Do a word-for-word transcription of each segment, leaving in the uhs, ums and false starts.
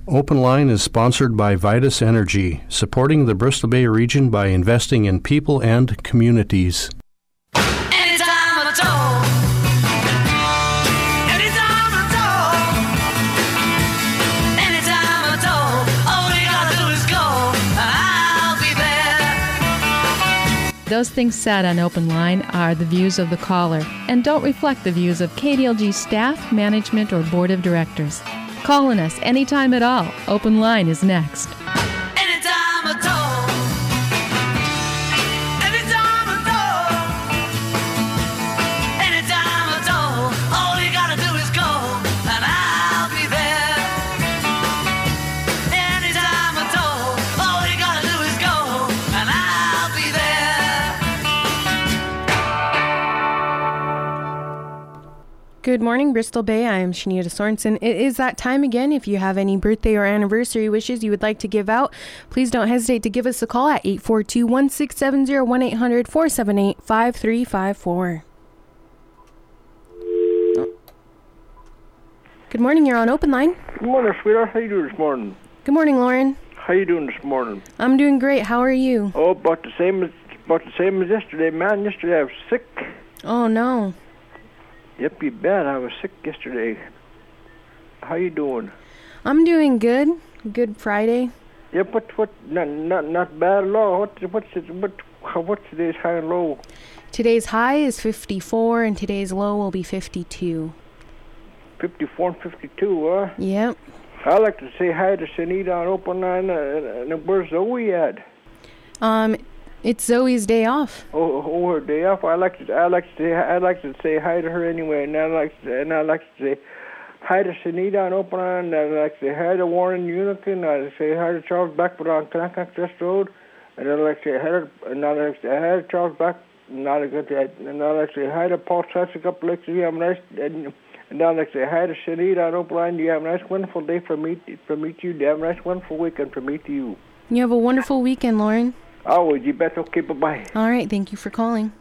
Open Line is sponsored by Vitus Energy, supporting the Bristol Bay region by investing in people and communities. Anytime at all. Anytime at all. Anytime at all. All you gotta do is go, and I'll be there. Those things said on Open Line are the views of the caller and don't reflect the views of K D L G staff, management, or board of directors. Calling us anytime at all. Open Line is next. Anytime at all. Anytime at all. Anytime at all. All you gotta do is go, and I'll be there. Anytime at all. All you gotta do is go, and I'll be there. Good morning, Bristol Bay. I am Shanita Sorensen. It is that time again. If you have any birthday or anniversary wishes you would like to give out, please don't hesitate to give us a call at eight four two, one six seven zero, one eight hundred, four seven eight, five three five four. Oh. Good morning. You're on Open Line. Good morning, sweetheart. How you doing this morning? Good morning, Lauren. How you doing this morning? I'm doing great. How are you? Oh, about the same as about the same as yesterday, man. Yesterday I was sick. Oh, no. Yep, you bet. I was sick yesterday. How you doing? I'm doing good. Good Friday. Yep. What? What? Not not not bad at all. What? What's it? What? What's today's high and low? Today's high is fifty-four and today's low will be fifty-two. Fifty-four and fifty-two, huh? Yep. I like to say hi to Sunita on Open Line. Uh, and where's Zoe at? Um, it's Zoe's day off. Oh, oh, her day off. I like to. I like to say. I like to say hi to her anyway. And I like. To, and I like to say hi to Sunita on Open Line. And I like to say hi to Warren Unikin. I like to say hi to Charles Beckwood on Connecticut West Road. And I like to say hi to. And I like to say hi to Charles Beck. And I like to. And I like to say hi to Paul Sessions up Lakes. You have a nice. And, and I like to say hi to Sunita on Open Line. You have a nice, wonderful day from me. From me to you. You have a nice, wonderful weekend from me to you. You have a wonderful weekend, Lauren. Always, you bet. Okay, bye-bye. All right, thank you for calling.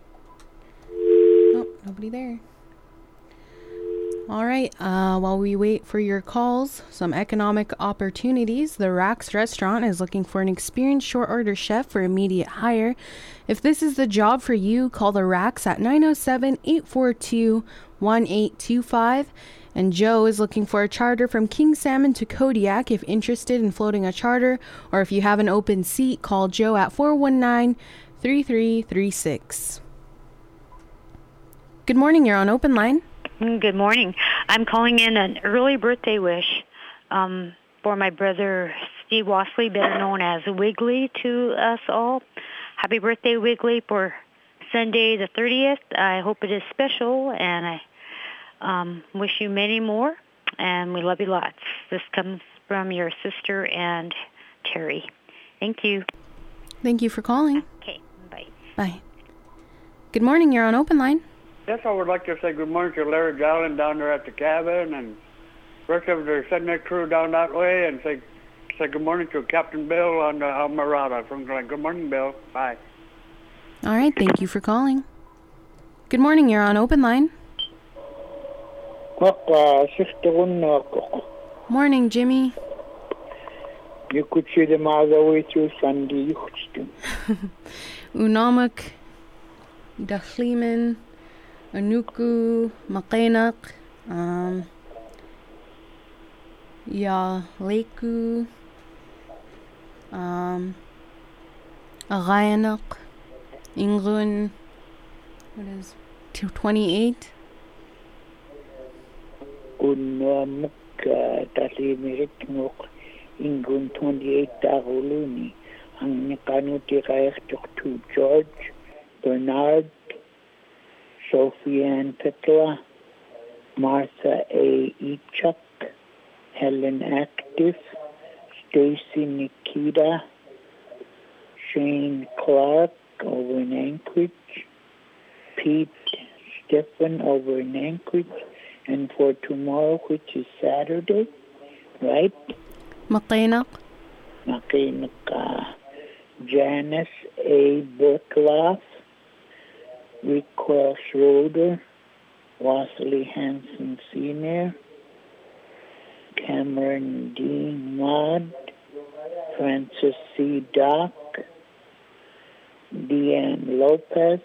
Oh, nobody there. All right, uh, while we wait for your calls, some economic opportunities. The Racks Restaurant is looking for an experienced short order chef for immediate hire. If this is the job for you, call the Racks at nine oh seven, eight four two, one eight two five. And Joe is looking for a charter from King Salmon to Kodiak. If interested in floating a charter, or if you have an open seat, call Joe at four one nine, three three three six. Good morning, you're on Open Line. Good morning. I'm calling in an early birthday wish um, for my brother Steve Wasley, better known as Wiggly to us all. Happy birthday, Wiggly, for Sunday the thirtieth. I hope it is special, and I Um, wish you many more, and we love you lots. This comes from your sister and Terry. Thank you. Thank you for calling. Okay, bye. Bye. Good morning, you're on Open Line. Yes, I would like to say good morning to Larry Gallen down there at the cabin, and rest of the Sedneck crew down that way, and say say good morning to Captain Bill on the Almirada from Glen. Good morning, Bill. Bye. All right, thank you for calling. Good morning, you're on Open Line. Morning, Jimmy. You could see the mother way to Sunday. Unamak, Dachliman, Anuku, Maqainak, um, Ya Leiku, um, Agayanak, Ingrun, what is twenty-eight? Unamuk Talimirek Nok Ingun twenty-eight Daruluni ang Nikanuti to George, Bernard, Sophie Ann Petla, Martha A. Ichuk, Helen Active, Stacy Nikita, Shane Clark over in Anchorage, Pete Stephan over in Anchorage, and for tomorrow, which is Saturday, right? Maqainak. Maqainak, uh, Janice A. Burkloff, Rick Cross Roder, Wasley Hanson Senior, Cameron Dean Maud, Francis C. Dock, Deanne Lopez,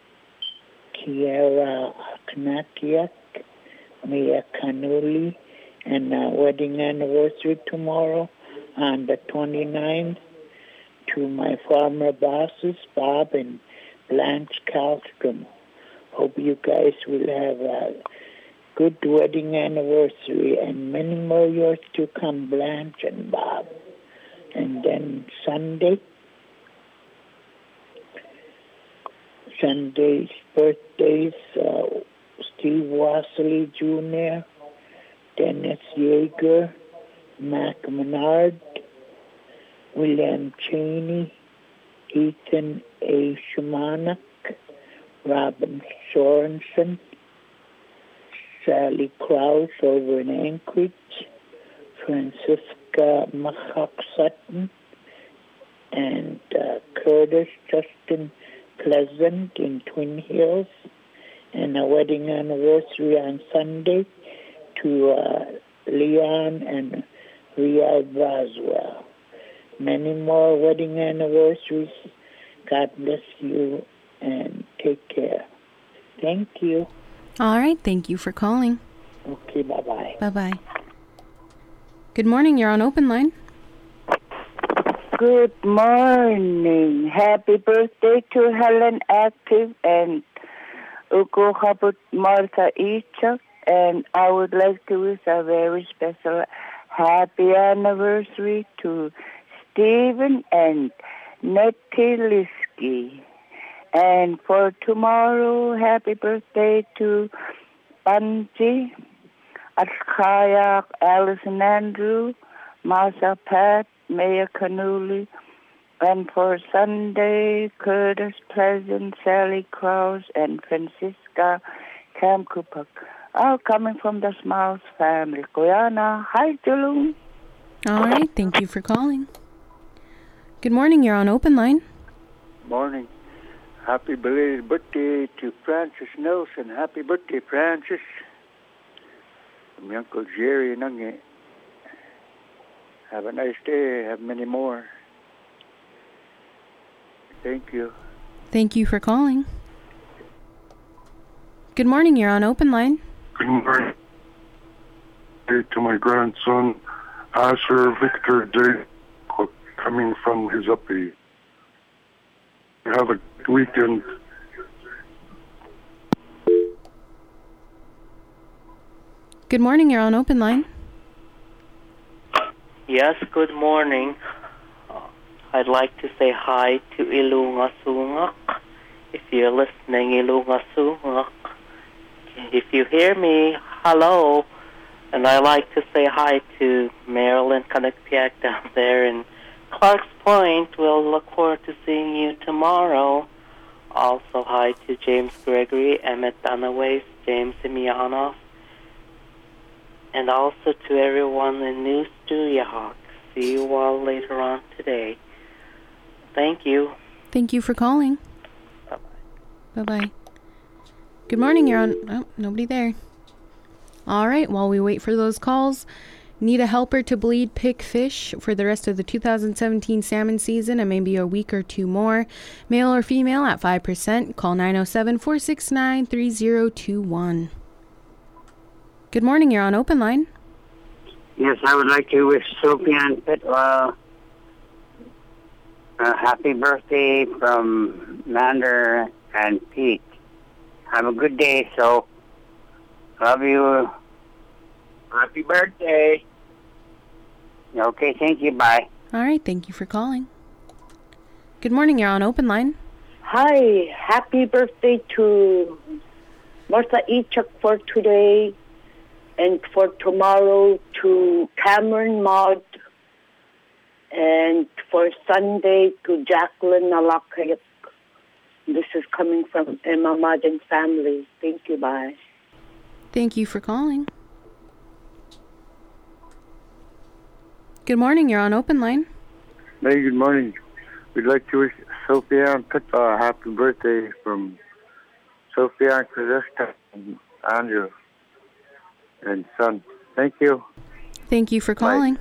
Kiara Aknakiak, Mia Canuli, and our wedding anniversary tomorrow on the twenty-ninth, to my former bosses, Bob and Blanche Kallstrom. Hope you guys will have a good wedding anniversary and many more years to come, Blanche and Bob. And then Sunday, Sunday's birthdays, uh, Steve Wasserly Junior, Dennis Yeager, Mac Menard, William Cheney, Ethan A. Shamanek, Robin Sorensen, Sally Krause over in Anchorage, Francisca Mahawk Sutton, and uh, Curtis Justin Pleasant in Twin Hills, and a wedding anniversary on Sunday to uh, Leon and Riyadh Boswell. Many more wedding anniversaries. God bless you and take care. Thank you. All right. Thank you for calling. Okay, bye-bye. Bye-bye. Good morning. You're on Open Line. Good morning. Happy birthday to Helen Active and Ugo Habut Martha Ichak. And I would like to wish a very special happy anniversary to Stephen and Nettie Liskey. And for tomorrow, happy birthday to Panji, Atskaya, Alison Andrew, Masha Pat, Maya Canuli. And for Sunday, Curtis Pleasant, Sally Krause, and Francisca Kamkupak. All coming from the Smiles family. Guyana, hi, Julung. All right. Thank you for calling. Good morning. You're on Open Line. Morning. Happy belated birthday to Francis Nelson. Happy birthday, Francis. From your Uncle Jerry and Unge. Have a nice day. Have many more. Thank you. Thank you for calling. Good morning. You're on Open Line. Good morning. Hey, to my grandson, Asher Victor J. coming from his uppy. Have a good weekend. Good morning. You're on Open Line. Yes, good morning. Uh, I'd like to say hi to Ilunga Sungak. If you're listening, Ilunga Sungak. If you hear me, hello. And I'd like to say hi to Marilyn Kanakpiak down there in Clark's Point. We'll look forward to seeing you tomorrow. Also hi to James Gregory, Emmett Dunaway, James Simianov, and also to everyone in New Stuyahawk. See you all later on today. Thank you. Thank you for calling. Bye-bye. Bye-bye. Good morning. You're on... Oh, nobody there. All right. While we wait for those calls, need a helper to bleed pick fish for the rest of the two thousand seventeen salmon season and maybe a week or two more. Male or female at five percent. Call nine oh seven, four six nine, three oh two one. Good morning. You're on Open Line. Yes, I would like to wish Sophie and Pitwell a happy birthday from Mander and Pete. Have a good day, so love you. Happy birthday. Okay, thank you. Bye. All right. Thank you for calling. Good morning. You're on Open Line. Hi. Happy birthday to Martha Ichak for today. And for tomorrow to Cameron Maud. And for Sunday to Jacqueline Nalakayat. This is coming from Emma Madden family. Thank you. Bye. Thank you for calling. Good morning. You're on Open Line. Hey, good morning. We'd like to wish Sophia and Pit a happy birthday from Sophia and Krista and Andrew and son. Thank you. Thank you for calling.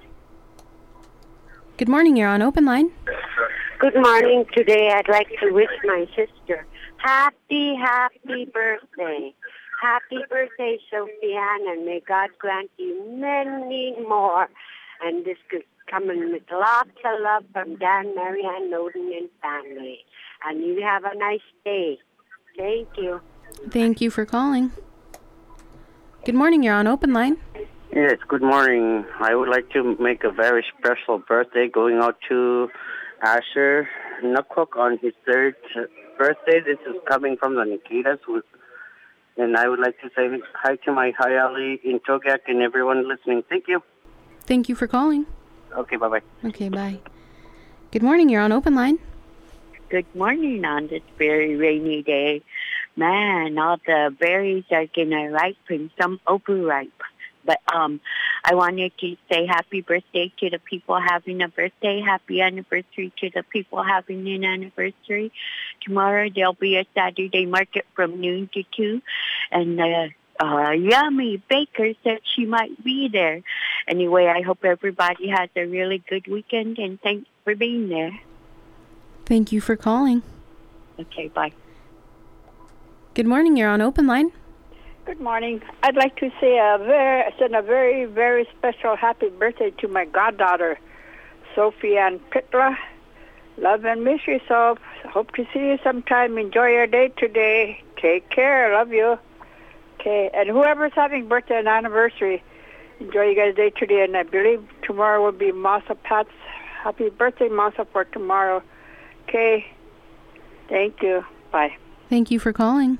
Good morning, you're on Open Line. Good morning. Today I'd like to wish my sister happy, happy birthday. Happy birthday, Sophianne, and may God grant you many more. And this is coming with lots of love from Dan, Marianne, Noden, and family. And you have a nice day. Thank you. Thank you for calling. Good morning, you're on Open Line. Yes, good morning. I would like to make a very special birthday going out to Asher Nukhook on his third birthday. This is coming from the Nikitas. And I would like to say hi to my Hayali in Togak and everyone listening. Thank you. Thank you for calling. Okay, bye-bye. Okay, bye. Good morning, you're on Open Line. Good morning on this very rainy day. Man, all the berries are gonna ripen, some overripe. But um, I wanted to say happy birthday to the people having a birthday. Happy anniversary to the people having an anniversary. Tomorrow there'll be a Saturday market from noon to two. And uh, uh, Yummy Baker said she might be there. Anyway, I hope everybody has a really good weekend, and thanks for being there. Thank you for calling. Okay, bye. Good morning, you're on Open Line. Good morning. I'd like to say a very, send a very, very special happy birthday to my goddaughter, Sophie Ann Pitla. Love and miss yourself. Hope to see you sometime. Enjoy your day today. Take care. Love you. Okay. And whoever's having birthday and anniversary, enjoy you guys' day today. And I believe tomorrow will be Masa Pat's happy birthday, Masa, for tomorrow. Okay. Thank you. Bye. Thank you for calling.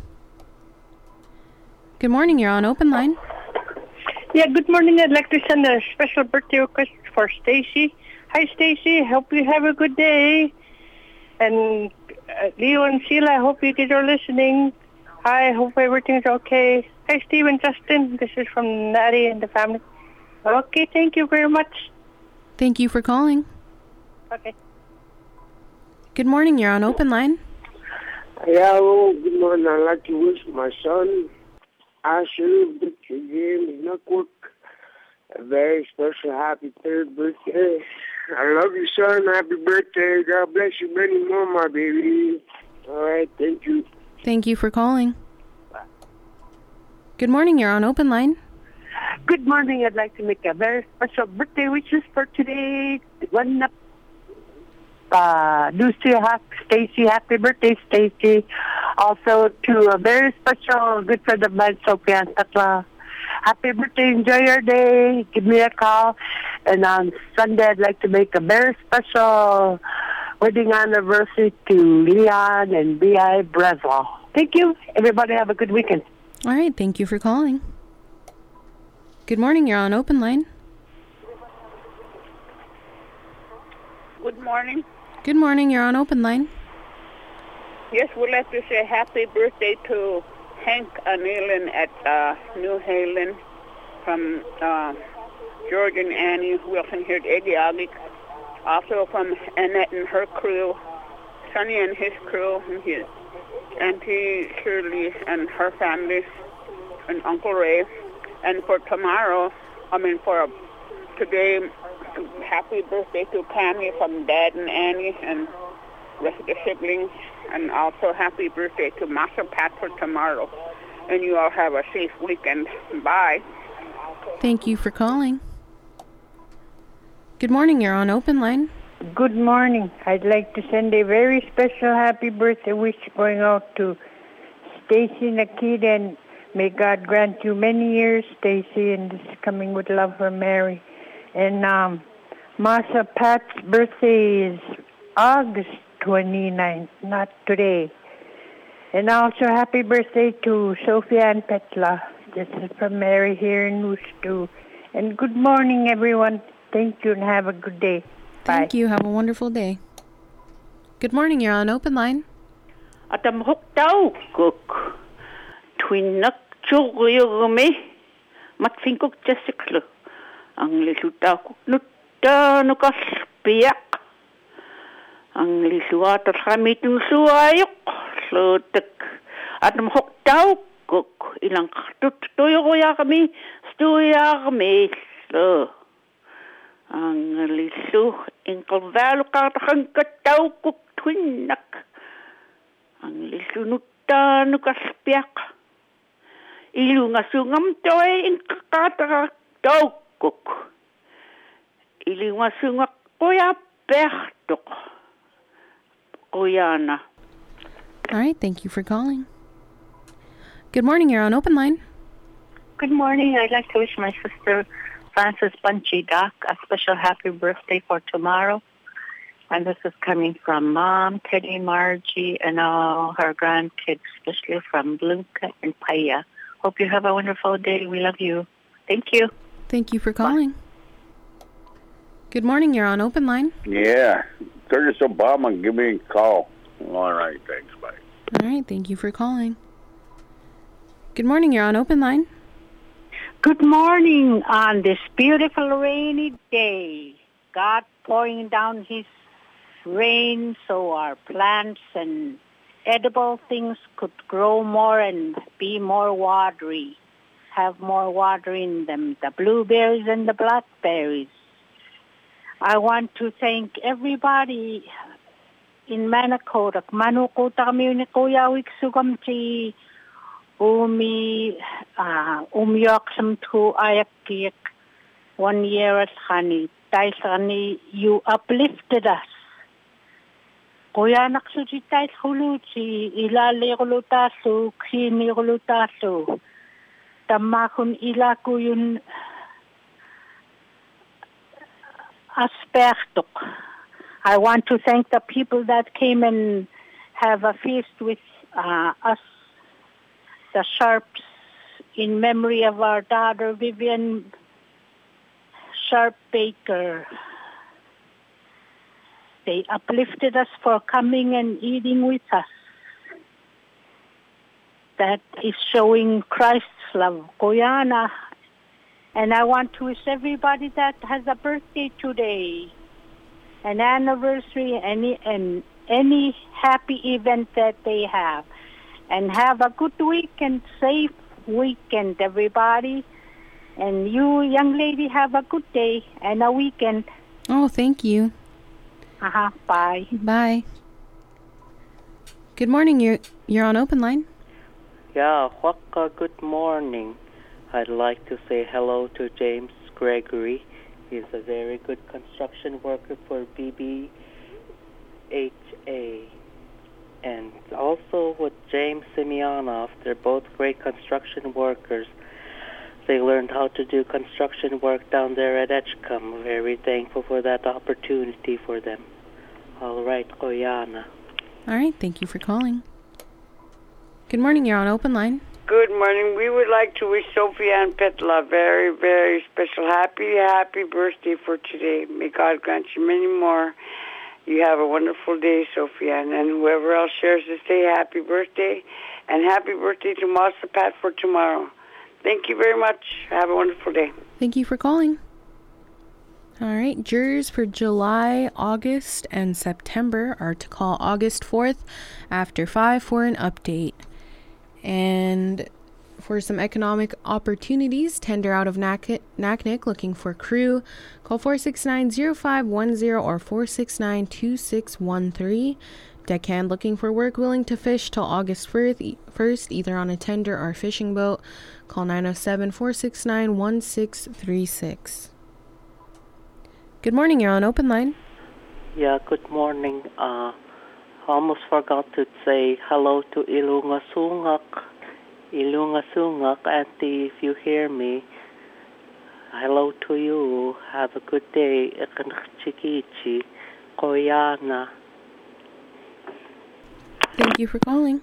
Good morning, you're on Open Line. Yeah, good morning. I'd like to send a special birthday request for Stacy. Hi, Stacy. Hope you have a good day. And uh, Leo and Sheila, I hope you guys are listening. Hi, hope everything's okay. Hi, Steve and Justin. This is from Natty and the family. Okay, thank you very much. Thank you for calling. Okay. Good morning, you're on Open Line. Yeah, hello, good morning. I'd like to wish my son, Asher Victor James Nukhook, a very special happy third birthday. I love you, son. Happy birthday. God bless you many more, my baby. All right, thank you. Thank you for calling. Good morning, you're on Open Line. Good morning. I'd like to make a very special birthday wishes for today. One up. Uh, Lucy, Stacy, happy birthday, Stacy. Also to a very special good friend of mine, Sophie Ann Tatla. Happy birthday, enjoy your day. Give me a call. And on Sunday, I'd like to make a very special wedding anniversary to Leon and B I Breslau. Thank you. Everybody have a good weekend. All right, thank you for calling. Good morning, you're on Open Line. Good morning. Good morning, you're on Open Line. Yes, we'd like to say happy birthday to Hank Anilin at uh, New Haven from uh, George and Annie Wilson here at Egiagik. Also from Annette and her crew, Sonny and his crew, and his Auntie Shirley and her family, and Uncle Ray. And for tomorrow, I mean for today, happy birthday to Cammy from Dad and Annie and rest of the siblings. And also happy birthday to Master Pat for tomorrow. And you all have a safe weekend. Bye. Thank you for calling. Good morning, you're on Open Line. Good morning. I'd like to send a very special happy birthday wish going out to Stacy Nakita, and may God grant you many years, Stacy, and this is coming with love from Mary. And um, Masa Pat's birthday is August twenty-ninth, not today. And also happy birthday to Sophie Ann Petla. This is from Mary here in Wustu. And good morning, everyone. Thank you and have a good day. Bye. Thank you. Have a wonderful day. Good morning. You're on Open Line. Atam hoktaw cook. Twinak chuguyugumi. Matfinkok jasiklo. Ang lisuta ko nutta nukaspiak. Ang lisuata kami tung suayok. Slotek. Atam hoktaw cook. Ilang tutuyo ko ya kami. Stuya kami. lo. Ang lisu in kalvalo katakang kataw kuk twinak. Ang lisu nutta nukaspiak. Ilu nga sungam toy in kakataka taw kuk. Ilu nga sungak kuya pertok. Kuyana. All right, thank you for calling. Good morning, you're on Open Line. Good morning. I'd like to wish my sister Frances Punchy Doc a special happy birthday for tomorrow. And this is coming from Mom, Teddy, Margie, and all her grandkids, especially from Bluka and Paya. Hope you have a wonderful day. We love you. Thank you. Thank you for calling. Bye. Good morning, you're on Open Line. Yeah, Curtis Obama, give me a call. All right, thanks, bye. All right, thank you for calling. Good morning, you're on Open Line. Good morning on this beautiful rainy day. God pouring down his rain so our plants and edible things could grow more and be more watery, have more water in them, the blueberries and the blackberries. I want to thank everybody in Manakota. Manukota kami ni Kuya Wiksugam si Umi uh, umyok sam tu ayak kiyak one year at Hani. Dahil sa kani, you uplifted us. Kuya naksuji tayo huluji, ilali kulutaso, kini kulutaso. Tamakun ila ko yun aspecto. I want to thank the people that came and have a feast with uh, us, the Sharps, in memory of our daughter Vivian Sharp Baker. They uplifted us for coming and eating with us. That is showing Christ's love. Koyana. And I want to wish everybody that has a birthday today, an anniversary, any and any happy event that they have. And have a good weekend, safe weekend, everybody. And you, young lady, have a good day and a weekend. Oh, thank you. Uh-huh. Bye. Bye. Good morning. You're, you're on Open Line. Yeah, Waka, good morning. I'd like to say hello to James Gregory. He's a very good construction worker for B B H A. And also with James Semyonov, they're both great construction workers. They learned how to do construction work down there at Edgecombe. Very thankful for that opportunity for them. All right, Oyana. All right, thank you for calling. Good morning, you're on Open Line. Good morning. We would like to wish Sophia and Petla a very, very special happy, happy birthday for today. May God grant you many more. You have a wonderful day, Sophia, and whoever else shares this day, happy birthday, and happy birthday to Master Pat for tomorrow. Thank you very much. Have a wonderful day. Thank you for calling. All right, jurors for July, August, and September are to call August fourth after five for an update. And for some economic opportunities, tender out of Naknek looking for crew. Call four six nine, zero five one zero or four six nine, two six one three. Deckhand looking for work, willing to fish till August first, either on a tender or fishing boat. Call nine oh seven, four six nine, one six three six. Good morning, you're on Open Line. Yeah, good morning. Uh, almost forgot to say hello to Ilunga Sungak. Ilunga Sungak, Auntie, if you hear me, hello to you. Have a good day. Chikichi, Koyana. Thank you for calling.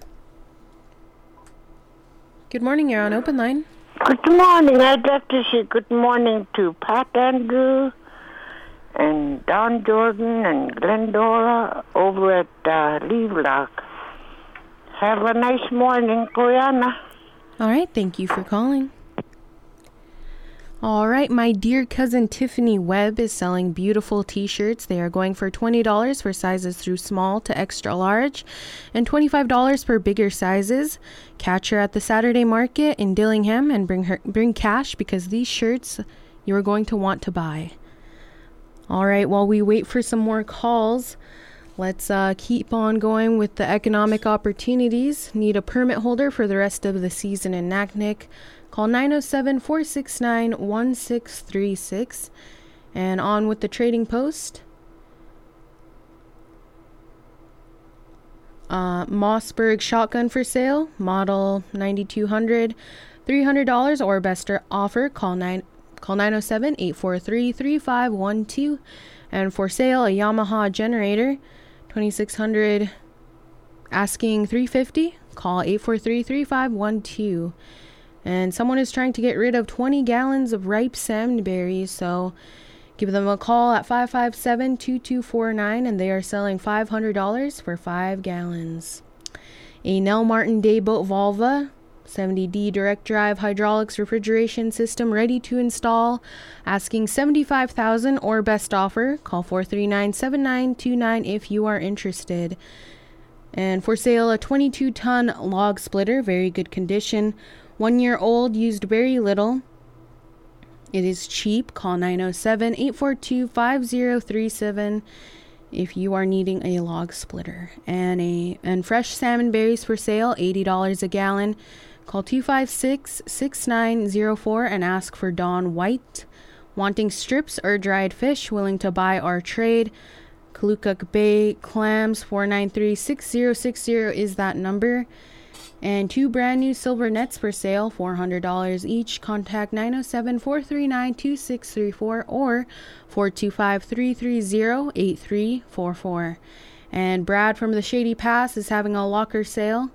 Good morning, you're on Open Line. Good morning. I'd like to say good morning to Pat Andrew and Don Jordan and Glendora over at uh, Levelock. Have a nice morning, Koyana. All right, thank you for calling. All right, my dear cousin Tiffany Webb is selling beautiful t-shirts. They are going for twenty dollars for sizes through small to extra large and twenty-five dollars for bigger sizes. Catch her at the Saturday market in Dillingham and bring her bring cash because these shirts you are going to want to buy. All right, while we wait for some more calls, let's uh, keep on going with the economic opportunities. Need a permit holder for the rest of the season in Naknek? Call nine oh seven, four six nine, one six three six. And on with the trading post. Uh, Mossberg shotgun for sale, model ninety-two hundred, three hundred dollars or best offer. Call nine call nine oh seven, eight four three, three five one two. And for sale, a Yamaha generator, twenty-six hundred, asking three fifty. Call eight four three, three five one two. And someone is trying to get rid of twenty gallons of ripe salmon berries, so give them a call at five five seven, two two four nine, and they are selling five hundred dollars for five gallons. A Nell Martin Dayboat Volva, seventy D direct drive hydraulics refrigeration system ready to install, asking seventy-five thousand dollars or best offer. Call four three nine, seven nine two nine if you are interested. And for sale, a twenty-two ton log splitter, very good condition, one year old, used very little. It is cheap. Call nine oh seven, eight four two, five oh three seven if you are needing a log splitter. And a and fresh salmon berries for sale, eighty dollars a gallon. Call two five six, six nine oh four and ask for Dawn White. Wanting strips or dried fish, willing to buy or trade? Kalukak Bay clams, four nine three, six oh six oh is that number. And two brand new silver nets for sale, four hundred dollars each. Contact nine oh seven, four three nine, two six three four or four two five, three three oh, eight three four four. And Brad from the Shady Pass is having a locker sale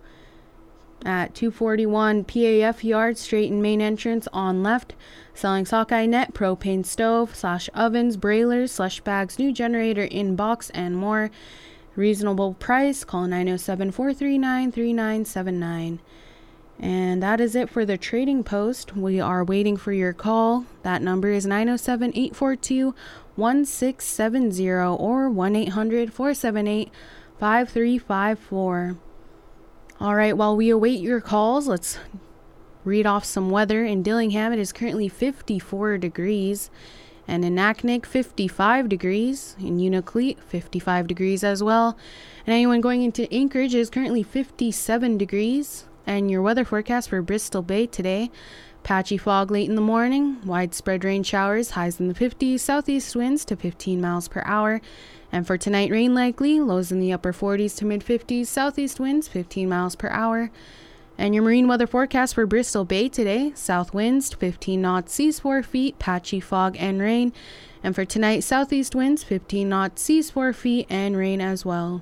at two forty-one P A F Yard, straight in main entrance on left. Selling sockeye net, propane stove, slash ovens, brailers, slush bags, new generator in box, and more. Reasonable price. Call nine oh seven, four three nine, three nine seven nine. And that is it for the trading post. We are waiting for your call. That number is nine oh seven, eight four two, one six seven zero or one eight hundred, four seven eight, five three five four. All right, while we await your calls, let's read off some weather. In Dillingham, it is currently fifty-four degrees. And in Naknek, fifty-five degrees. In Unalakleet, fifty-five degrees as well. And anyone going into Anchorage, it is currently fifty-seven degrees. And your weather forecast for Bristol Bay today: patchy fog late in the morning, widespread rain showers, highs in the fifties, southeast winds to fifteen miles per hour. And for tonight, rain likely, lows in the upper forties to mid fifties, southeast winds fifteen miles per hour. And your marine weather forecast for Bristol Bay today: south winds fifteen knots, seas four feet, patchy fog and rain. And for tonight, southeast winds fifteen knots, seas four feet, and rain as well.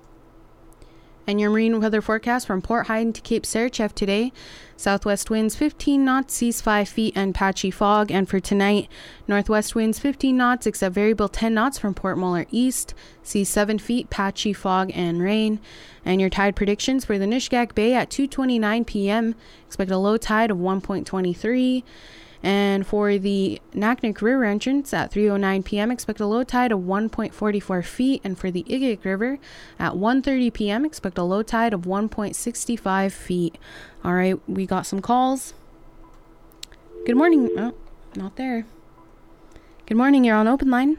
And your marine weather forecast from Port Hyden to Cape Saratchev today: southwest winds fifteen knots, seas five feet, and patchy fog. And for tonight, northwest winds fifteen knots, except variable ten knots from Port Muller east, seas seven feet, patchy fog, and rain. And your tide predictions for the Nishgak Bay at two twenty-nine p.m. expect a low tide of one point two three. And for the Naknek River entrance at three oh nine p.m. expect a low tide of one point four four feet. And for the Igik River at one thirty p.m. expect a low tide of one point six five feet. All right, we got some calls. Good morning. Oh, not there. Good morning. You're on open line.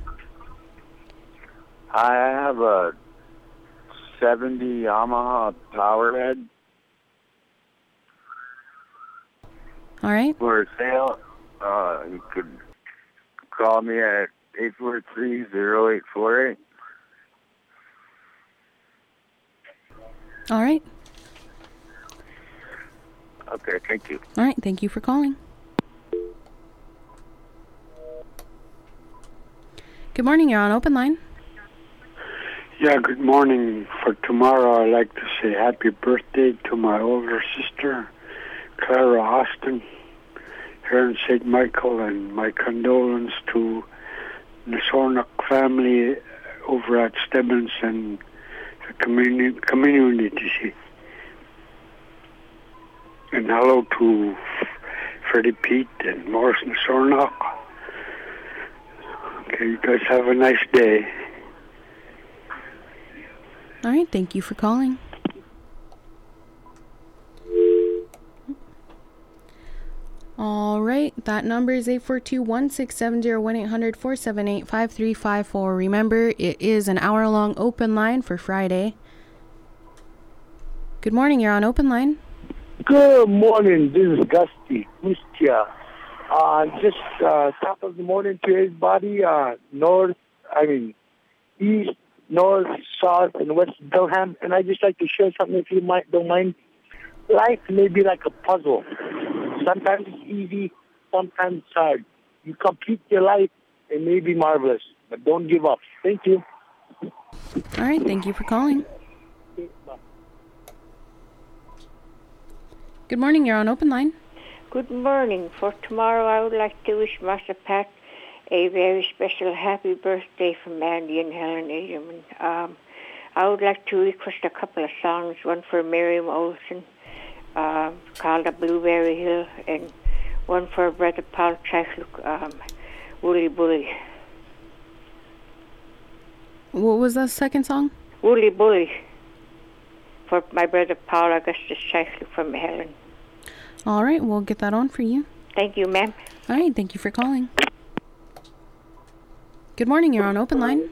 I have a seventy Yamaha Powerhead. All right. For sale. Uh, you could call me at eight four three, zero eight four eight. All right. Okay, thank you. All right, thank you for calling. Good morning, you're on open line. Yeah, good morning. For tomorrow, I'd like to say happy birthday to my older sister, Clara Austin, here in Saint Michael, and my condolence to the Sornak family over at Stebbins and the community. community. And hello to Freddie Pete and Morrison Sornak. Okay, you guys have a nice day. All right, thank you for calling. All right, that number is eight four two, one six seven zero, one eight hundred, four seven eight, five three five four. Remember, it is an hour-long open line for Friday. Good morning, you're on open line. Good morning, this is Gusty, Mustia. Uh, just uh, top of the morning to everybody, uh, north, I mean, east, north, south, and west Durham. And I'd just like to share something if you might don't mind. Life may be like a puzzle. Sometimes it's easy, sometimes it's hard. You complete your life, it may be marvelous, but don't give up. Thank you. All right, thank you for calling. Good morning, you're on open line. Good morning. For tomorrow, I would like to wish Master Pat a very special happy birthday from Mandy and Helen Edelman. Um, I would like to request a couple of songs, one for Miriam Olsen, uh, called The Blueberry Hill, and one for Brother Paul Chaisluk, um, Woolly Bully. What was the second song? Woolly Bully, for my brother Paul Augustus Chaisluk from Helen. All right, we'll get that on for you. Thank you, ma'am. All right, thank you for calling. Good morning, you're on open line.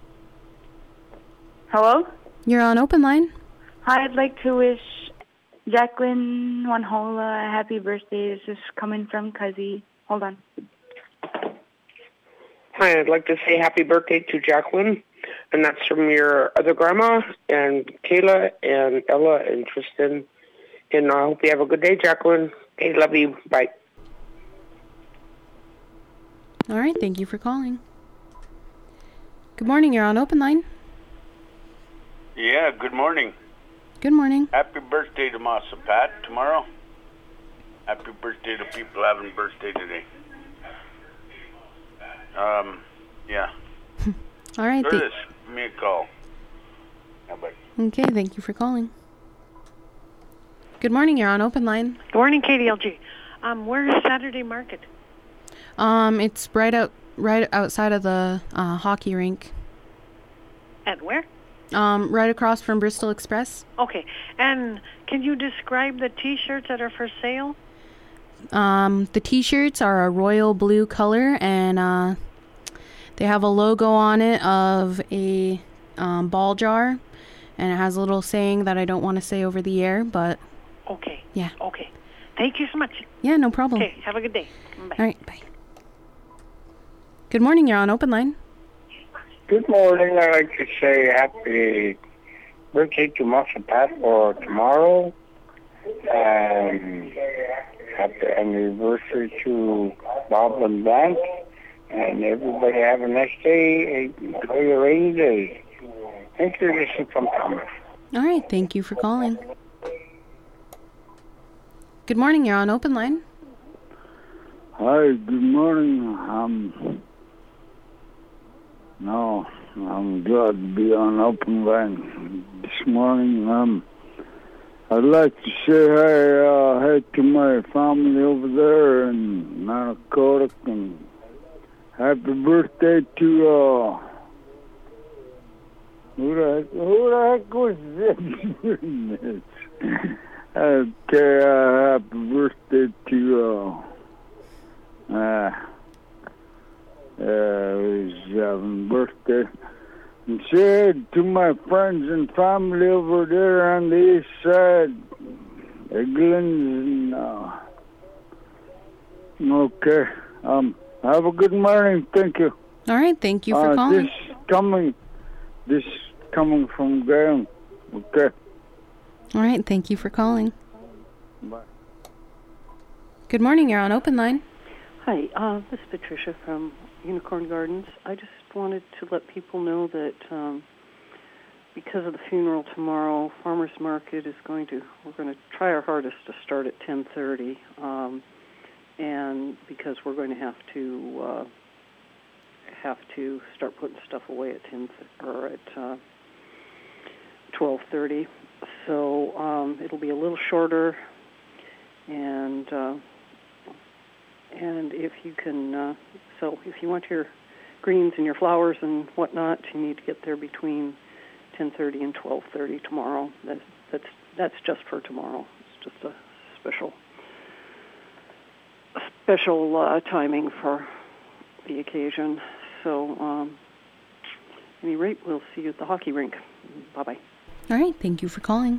Hello? You're on open line. Hi, I'd like to wish Jacqueline Wanhola a happy birthday. This is coming from Cuzzy. Hold on. Hi, I'd like to say happy birthday to Jacqueline, and that's from your other grandma, and Kayla, and Ella, and Tristan. And I hope you have a good day, Jacqueline. Okay, love you. Bye. All right, thank you for calling. Good morning, you're on open line. Yeah, good morning. Good morning. Happy birthday to Masa Pat tomorrow. Happy birthday to people having birthday today. Um, yeah. All right. Curtis, give me a call. How about Okay, thank you for calling. Good morning, you're on open line. Good morning, K D L G. Um, where is Saturday Market? Um, it's right out, right outside of the uh, hockey rink. At where? Um, right across from Bristol Express. Okay. And can you describe the T-shirts that are for sale? Um, the T-shirts are a royal blue color, and uh, they have a logo on it of a um, ball jar, and it has a little saying that I don't want to say over the air, but Okay. yeah. Okay. Thank you so much. Yeah, no problem. Okay. Have a good day. Bye. All right, bye. Good morning, you're on open line. Good morning. I'd like to say happy birthday to Master Pat for tomorrow. And happy anniversary to Bob and Blank. And everybody have a nice day. Enjoy your rainy day. Thank you. This is from Thomas. All right, thank you for calling. Good morning, you're on open line. Hi, good morning. Um, no, I'm glad to be on open line this morning. Um, I'd like to say hi, uh, hi to my family over there in Manakotak, and happy birthday to, uh, who the heck, who the heck was this? Okay, uh, happy birthday to, uh, uh, uh, who's having birthday. And say to my friends and family over there on the east side, Eglin's, and, uh, okay, um, have a good morning, thank you. All right, thank you for uh, calling. This coming, this coming from Graham, okay. All right, thank you for calling. Bye. Good morning, you're on open line. Hi, uh, this is Patricia from Unicorn Gardens. I just wanted to let people know that um, because of the funeral tomorrow, Farmers Market is going to, we're going to try our hardest to start at ten thirty, um, and because we're going to have to uh, have to start putting stuff away at ten or at uh, twelve thirty. So um, it'll be a little shorter, and uh, and if you can, uh, so if you want your greens and your flowers and whatnot, you need to get there between ten thirty and twelve thirty tomorrow. That's that's that's just for tomorrow. It's just a special special uh, timing for the occasion. So, um, at any rate, we'll see you at the hockey rink. Bye-bye. All right, thank you for calling.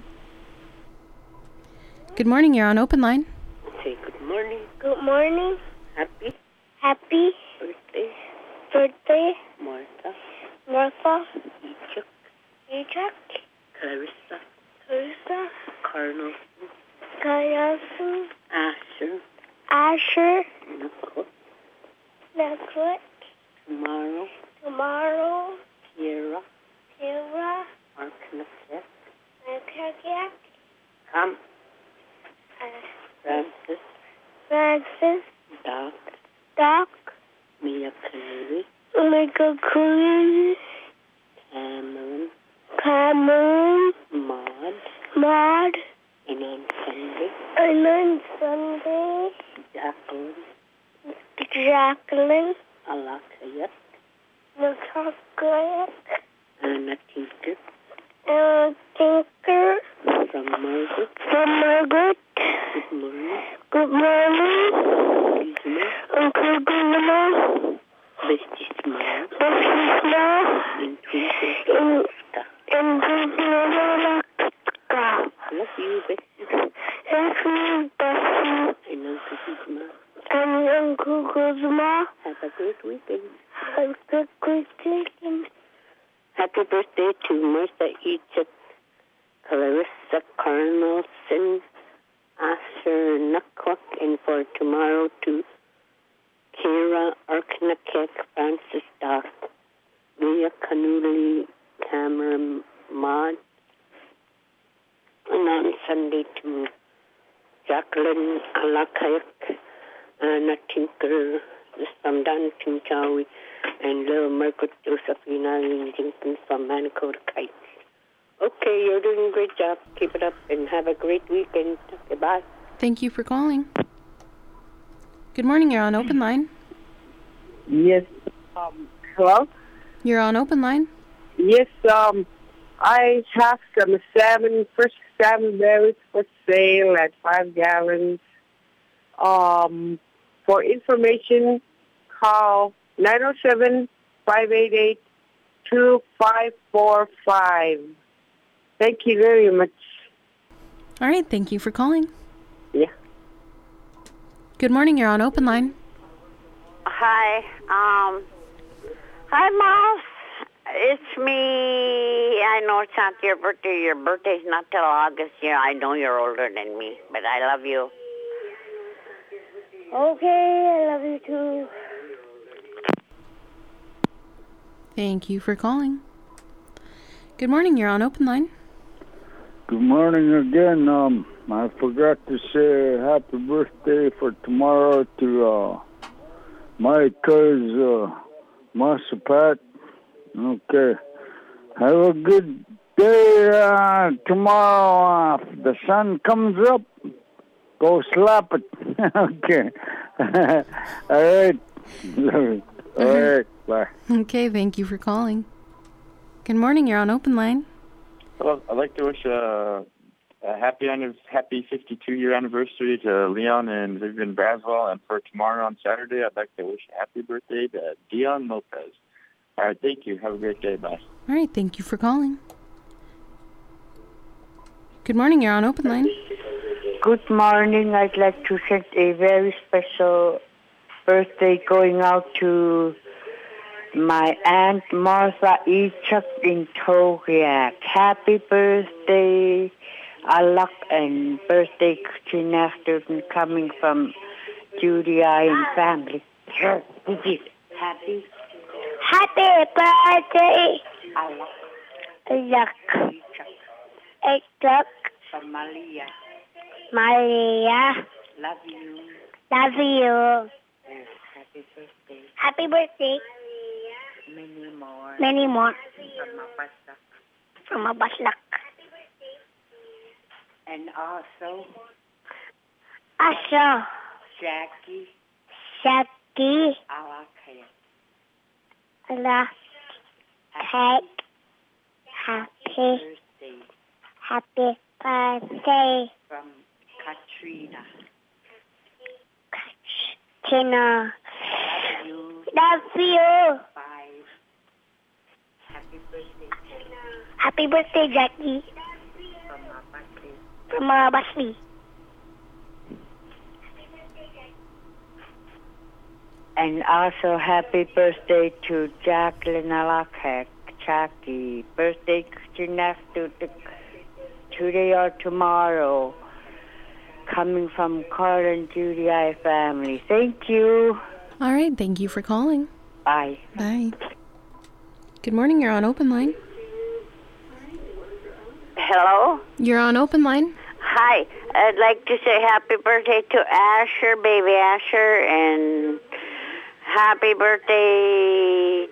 Good morning, you're on open line. Say good morning. Good morning. Happy Happy birthday, birthday, Martha, Martha, Ichuk, Ichak, Clarissa, Clarissa, Carnelson, Kayasu, Asher, Asher, Nakot, Nakut, tomorrow, tomorrow, Tierra, Tira, Arkanaket, Nakayak, Kam, uh, Francis, Francis, Doc, Doc, Mia Canary, Omega Queen, Cameron, Cameron, Maud, Maud, and on Sunday, and on Sunday, Jacqueline, Jacqueline, Alakayat, Nakakayak, Anna Tinker, and Tinker, from Margaret, from Margaret, good morning, good morning, Gizmo, Uncle Gizmo, Bestie Smile, Bessie Smile, and Twinkle, and Gizmo, love you, Bessie, and you, Bessie, and Uncle Gizmo. and Uncle Gizmo. Have a great weekend. Have a great weekend. Happy birthday to Martha Egypt, Clarissa Carnelson, Asher Nukwak, and for tomorrow to Kira Arknakek, Francis Dock, Leah Canuli, Cameron Maud, and on Sunday to Jacqueline Alakayak, Anna Tinker, from Don Tinchawi, and little Margaret Josephina and Jenkins from Manakota Kites. Okay, you're doing a great job. Keep it up and have a great weekend. Goodbye. Thank you for calling. Good morning, you're on open line. Yes. Um, hello? You're on open line. Yes, um, I have some salmon, fresh salmon berries for sale at five gallons. Um, for information, call nine oh seven, five eight eight, two five four five. Thank you very much. All right, thank you for calling. Yeah. Good morning, you're on open line. Hi, um, hi, Mouse. It's me. I know it's not your birthday. Your birthday's not till August. Yeah, I know you're older than me, but I love you. Okay, I love you too. Thank you for calling. Good morning, you're on open line. Good morning again. Um, I forgot to say happy birthday for tomorrow to uh, my cousin, uh, Master Pat. Okay. Have a good day uh, tomorrow. Uh, if the sun comes up, go slap it. Okay. All right. All right. Bye. Okay, thank you for calling. Good morning, you're on open line. Well, I'd like to wish a, a happy happy fifty-two year anniversary to Leon and Vivian Braswell, and for tomorrow on Saturday, I'd like to wish a happy birthday to Dion Lopez. All right, thank you. Have a great day. Bye. All right, thank you for calling. Good morning, you're on open line. Good morning. I'd like to send a very special birthday going out to my Aunt Martha Ichak in Togiak. Happy birthday, Alak, and birthday Christine afternoon coming from Judy I and family. Happy. Happy birthday, Alak. Ichak. Ichak. From Malia. Maria. Love you. Love you. Yes, happy birthday. Happy birthday. Many more. Many more. From Mabasak. From Mabasak. And also, Also, Jackie. Jackie. Alakaya. Allah. Cake. Happy. Birthday. Happy birthday. From Katrina. Tina. Love you. Happy birthday, Jackie. From uh, Basli. And also happy birthday to Jacqueline Alakek, Jackie. Birthday to today or tomorrow. Coming from Carl and Judy I family. Thank you. All right, thank you for calling. Bye. Bye. Good morning, you're on open line. Hello? You're on open line. Hi. I'd like to say happy birthday to Asher, baby Asher, and happy birthday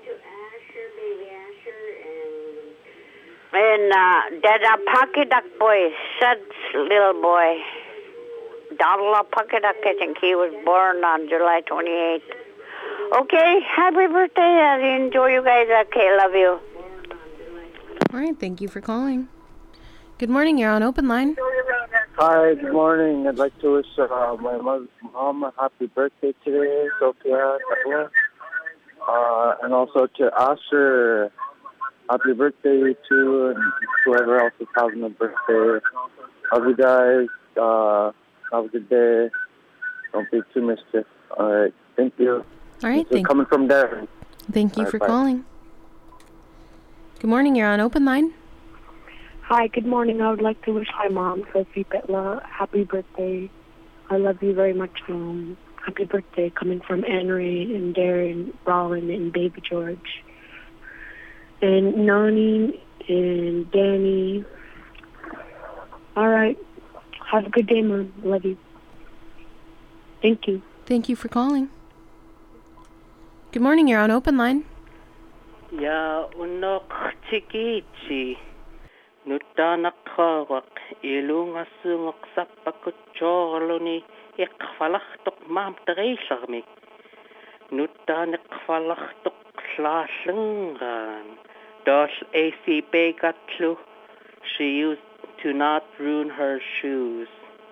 and uh, Dada Pocky Duck boy, Sud's little boy. Donald Pocky Duck, I think he was born on July twenty-eighth. Okay, happy birthday. I enjoy you guys. Okay, love you. All right, thank you for calling. Good morning, you're on open line. Hi, good morning. I'd like to wish uh, my mother, mom a happy birthday today, Sophia. Uh, and also to Asher, happy birthday to and whoever else is having a birthday. Love you guys. Uh, have a good day. Don't be too mischief. All right, thank you. All right, This is thank coming from Darren. Thank you All right, for bye. calling. Good morning, you're on open line. Hi, good morning. I would like to wish my mom, Sophie Petla, happy birthday. I love you very much, Mom. Happy birthday, coming from Anne Ray and Darren, Rollin, and Baby George. And Nani and Danny. All right. Have a good day, Mom. Love you. Thank you. Thank you for calling. Good morning, you're on open line. Ya unok chikichi nutanakawak ilungasungok sa pagkutsolo ikfalachtok mam treisermik nutanakfalachtok slaslengan dos A C B gatlu she used to not ruin her shoes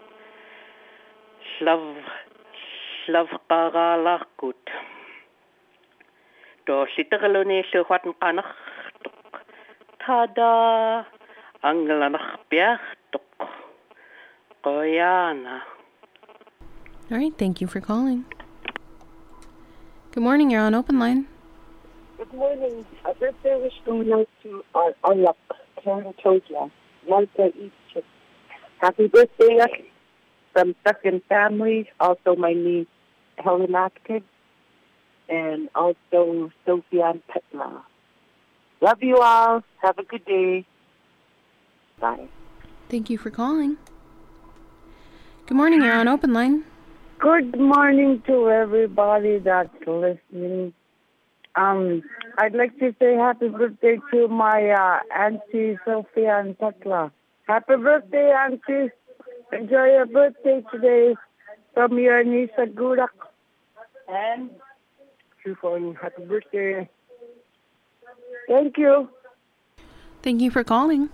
slav slav kagalakut do sitagalone suhat kanak tada ang lanak piachtok koyana. All right, thank you for calling. Good morning, you're on open line. Good morning. A birthday wish going out to our Alak, Karen Toja, Malta East. Happy birthday from second family, also my niece Helen Atkins, and also Sophia Petla. Love you all. Have a good day. Bye. Thank you for calling. Good morning, you're on open line. Good morning to everybody that's listening. Um, I'd like to say happy birthday to my uh, Auntie Sophia and Petla. Happy birthday, Auntie. Enjoy your birthday today from your niece Gurak. And Shufan, happy birthday. Thank you. Thank you for calling.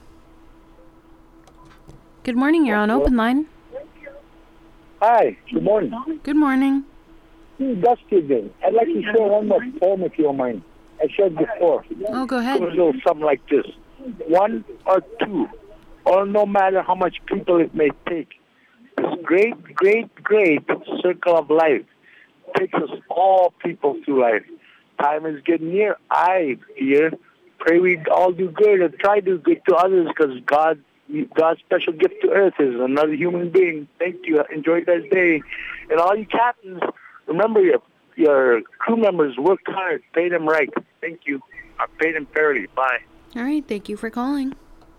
Good morning, you're on open line. Hi, good morning. Good morning. This is Dusty again. I'd like to share one more poem if you don't mind. I shared before. Oh, go ahead. It goes a little something like this. One or two, or no matter how much people it may take, this great, great, great circle of life takes us all people through life. Time is getting near. I fear. Pray we all do good and try to do good to others because God, God's special gift to earth is another human being. Thank you. Enjoy this day. And all you captains, remember your your crew members work hard. Pay them right. Thank you. I pay them fairly. Bye. All right, thank you for calling.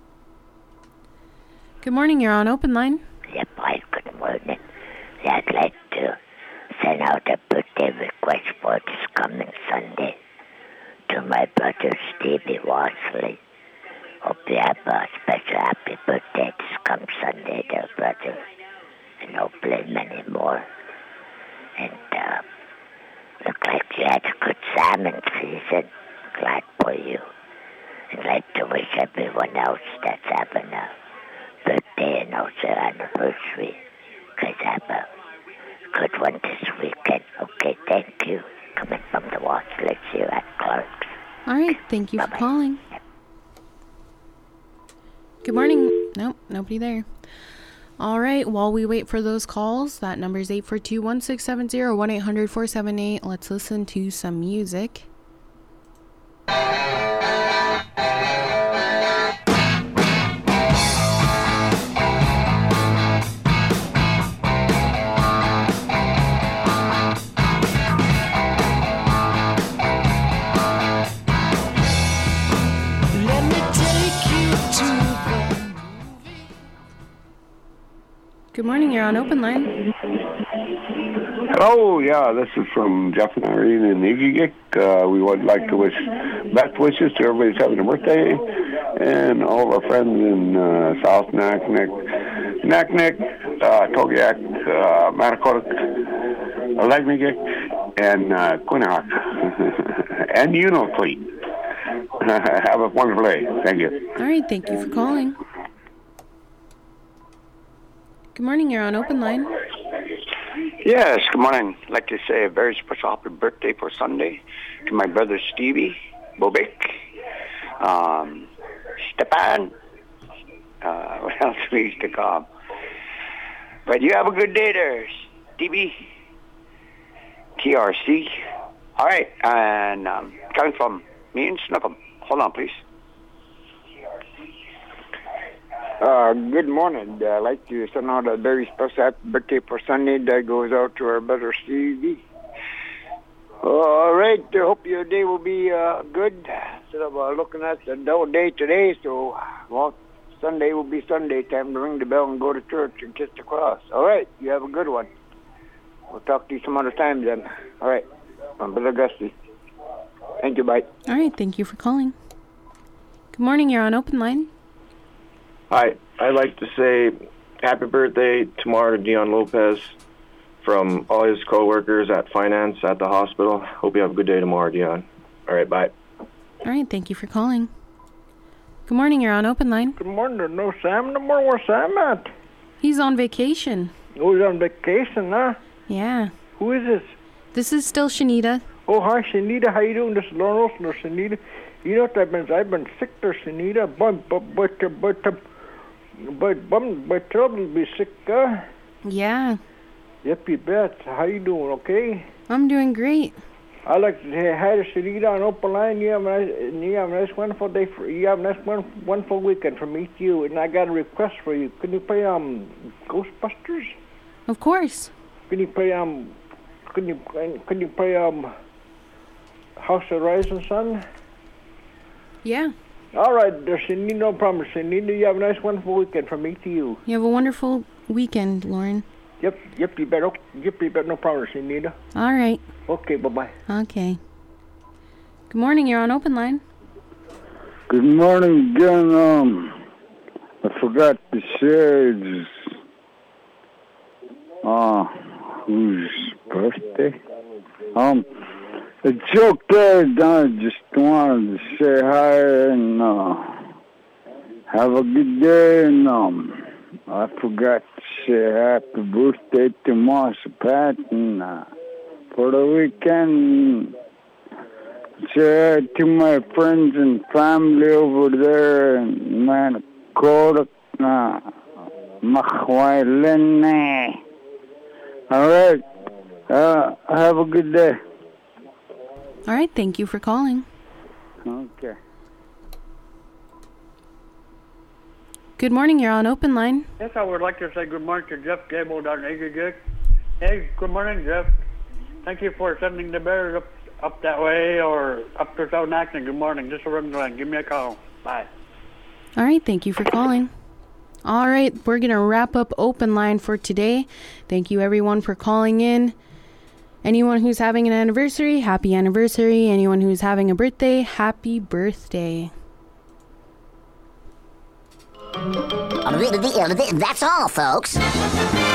Good morning, you're on open line. Yep, hi, good morning. I'd like to send out a birthday request for this coming Sunday to my brother Stevie Wasley. Hope you have a special happy birthday this coming Sunday, dear brother. And hopefully many more. And uh, look like you had a good salmon season. Glad for you. I'd like to wish everyone else that's having a birthday and also anniversary, guys have a good one this weekend. Okay, thank you. Coming from the Wastlets here at Clark's. All right, thank you Bye-bye. for calling. Good morning. Nope, nobody there. All right, while we wait for those calls, that number is eight four two, one six seven zero, one eight hundred, four seven eight. Let's listen to some music. Good morning, you're on Open Line. Hello, yeah, this is from Jeff and Irene in Igigik. Uh, we would like to wish best wishes to everybody who's having a birthday and all of our friends in uh, South Naknek, Naknek, uh, Togiak, uh, Manakotak, Legmigik, and uh, Quinnock, and Unofleet. Have a wonderful day. Thank you. All right, thank you for calling. Good morning, you're on Open Line. Yes, good morning. I'd like to say a very special happy birthday for Sunday to my brother Stevie Bobek, um, Stepan, uh, what else we used to call him. But you have a good day there, Stevie, T R C. All right, and um, coming from me and Snuffum. Hold on, please. Uh, good morning. I'd like to send out a very special happy birthday for Sunday that goes out to our brother Stevie. All right. I hope your day will be uh, good. Instead of uh, looking at the dull day today, so, well, Sunday will be Sunday. Time to ring the bell and go to church and kiss the cross. All right. You have a good one. We'll talk to you some other time then. All right. I'm Brother Gusty. Thank you. Bye. All right, thank you for calling. Good morning, you're on Open Line. Hi, I'd like to say happy birthday tomorrow to Dion Lopez from all his co-workers at finance at the hospital. Hope you have a good day tomorrow, Dion. All right, bye. All right, thank you for calling. Good morning, you're on Open Line. Good morning. There's no Sam no more. Where's Sam at? He's on vacation. Oh, he's on vacation, huh? Yeah. Who is this? This is still Shanita. Oh, hi, Shanita. How you doing? This is Lauren Olsen or Shanita. You know what I've been? I've been sick there, Shanita. But, but, but, uh, but, uh, but, but, but, trouble to be sick, huh? Yeah. Yep, you bet. How you doing? Okay. I'm doing great. I like to say hi to Shanita on Open Line. You have a nice, you have a nice, wonderful day. For, you have a nice, one, wonderful weekend from me to you. And I got a request for you. Can you play um Ghostbusters? Of course. Can you play um? Can you can you play um? House of Rising Sun? Yeah. All right, there's no problem. Shanita, you have a nice, wonderful weekend from me to you. You have a wonderful weekend, Lauren. Yep, yep, you bet. Yep, you bet. No problem, Shanita. All right. Okay, bye-bye. Okay. Good morning, you're on Open Line. Good morning again. Um, I forgot to say it's, uh, whose birthday? Um, it's okay. I just wanted to say hi and uh, have a good day. And um, I forgot to say happy birthday to Master Pat and uh, for the weekend. Say hi to my friends and family over there in Manakotak, uh, Makhwailene. All right. Uh, have a good day. All right, thank you for calling. Okay. Good morning, you're on Open Line. Yes, I would like to say good morning to Jeff Gable down in Igigik. Hey, good morning, Jeff. Thank you for sending the bears up, up that way or up to South Acton. Good morning. Just a ring line. Give me a call. Bye. All right, thank you for calling. All right, we're going to wrap up Open Line for today. Thank you, everyone, for calling in. Anyone who's having an anniversary, happy anniversary. Anyone who's having a birthday, happy birthday. That's all, folks.